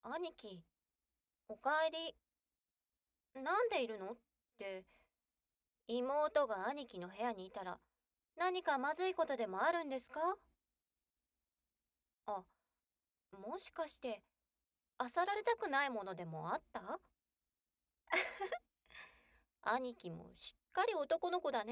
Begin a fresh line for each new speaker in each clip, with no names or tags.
兄貴、おかえり。なんでいるのって、妹が兄貴の部屋にいたら、何かまずいことでもあるんですか？あ、もしかして、漁られたくないものでもあった？兄貴もしっかり男の子だね。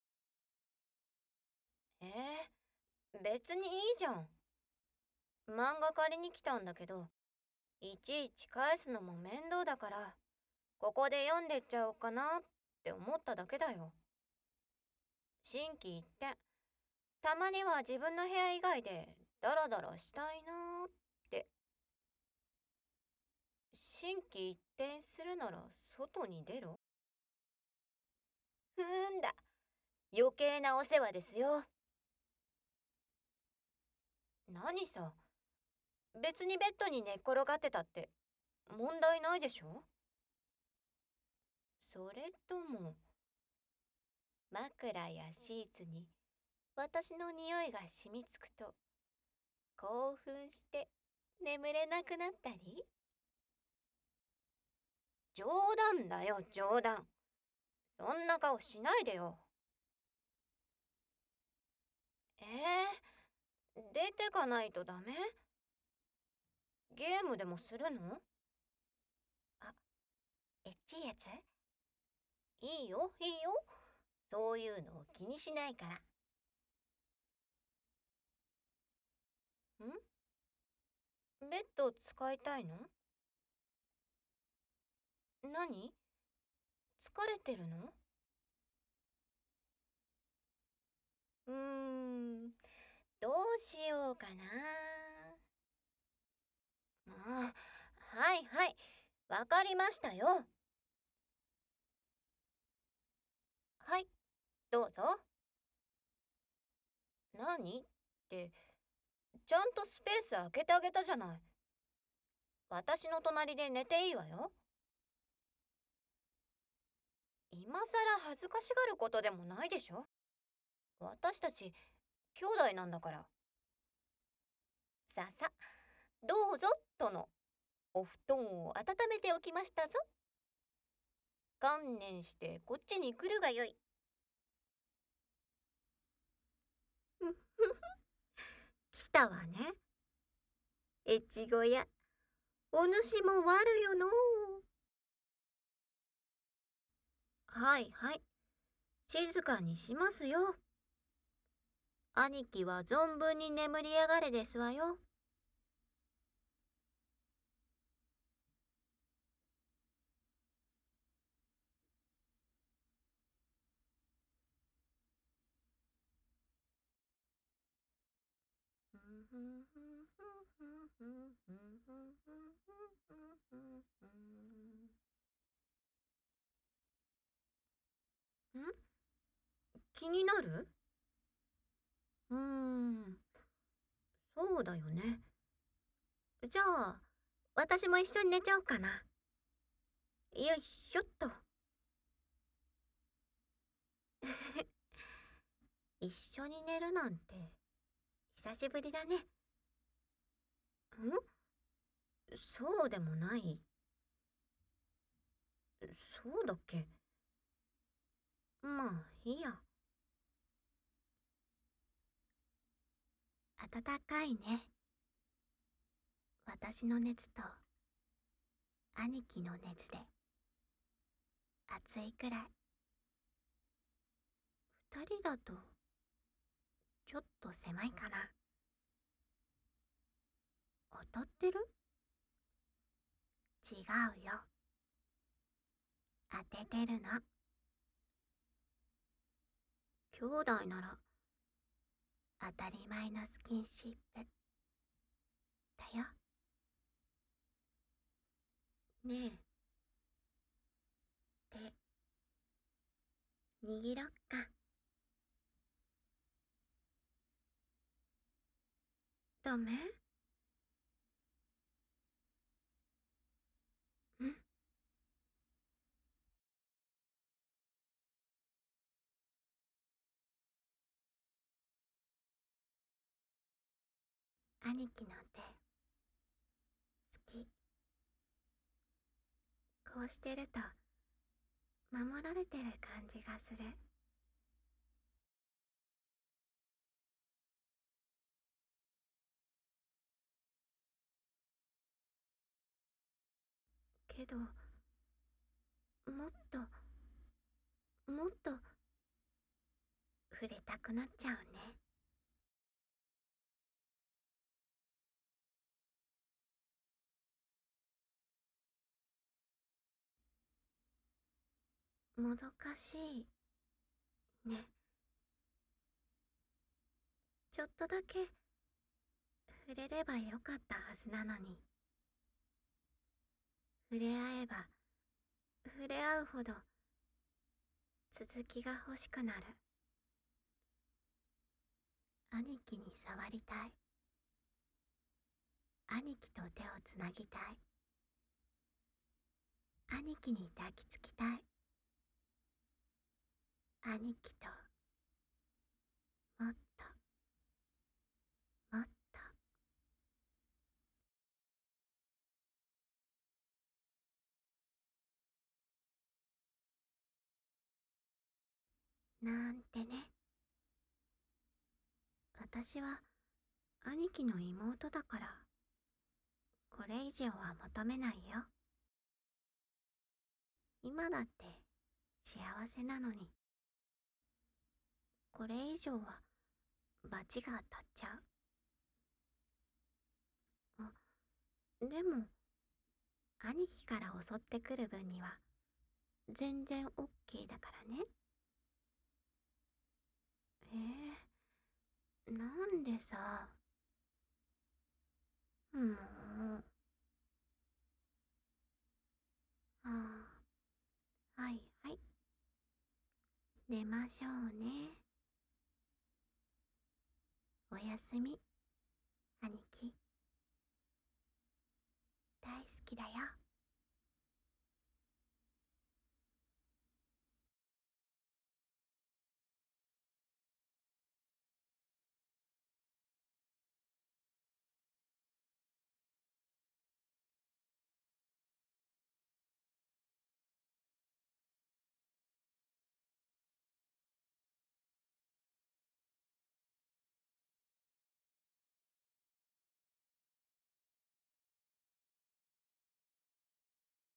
別にいいじゃん。漫画借りに来たんだけど、いちいち返すのも面倒だから、ここで読んでっちゃおうかなって思っただけだよ。心機一転。たまには自分の部屋以外でダラダラしたいなーって。心機一転するなら外に出ろ。ふーんだ。余計なお世話ですよ。何さ、別にベッドに寝っ転がってたって問題ないでしょ？それとも、枕やシーツに私の匂いが染みつくと興奮して眠れなくなったり？冗談だよ、冗談。そんな顔しないでよ。出てかないとダメ？ゲームでもするの？あ、エッチいやつ？いいよ、いいよ。そういうのを気にしないから。ベッド使いたいの？何？疲れてるの？うーん、どうしようかな。はいはい、わかりましたよ。はい、どうぞ。何って、ちゃんとスペース空けてあげたじゃない。私の隣で寝ていいわよ。今さら恥ずかしがることでもないでしょ？私たち、兄弟なんだから。さあさ、どうぞ、殿。お布団を温めておきましたぞ。観念してこっちに来るがよい。来たわね。越後屋。お主も悪よのう。はいはい。静かにしますよ。兄貴は存分に眠りやがれですわよ。気になる？うーん、そうだよね。じゃあ、私も一緒に寝ちゃおうかな。よいしょっと。一緒に寝るなんて、久しぶりだね。そうでもない？そうだっけ？まあ、いいや。暖かいね。私の熱と、兄貴の熱で、暑いくらい。二人だと、ちょっと狭いかな。当たってる？違うよ。当ててるの。兄弟なら、当たり前のスキンシップ。だよ。ねえ、手、握ろっか。ダメ？ん？兄貴の手、好き。 こうしてると守られてる感じがする。けど、もっともっと触れたくなっちゃうね。もどかしいね。ちょっとだけ触れればよかったはずなのに。触れ合えば触れ合うほど続きが欲しくなる。兄貴に触りたい。兄貴と手をつなぎたい。兄貴に抱きつきたい。兄貴ともっともっと。なんてね。私は兄貴の妹だから、これ以上は求めないよ。今だって幸せなのに、これ以上は罰が当たっちゃう。でも、兄貴から襲ってくる分には全然オッケーだからね。なんでさ。もう。はいはい。寝ましょうね。おやすみ、兄貴。大好きだよ。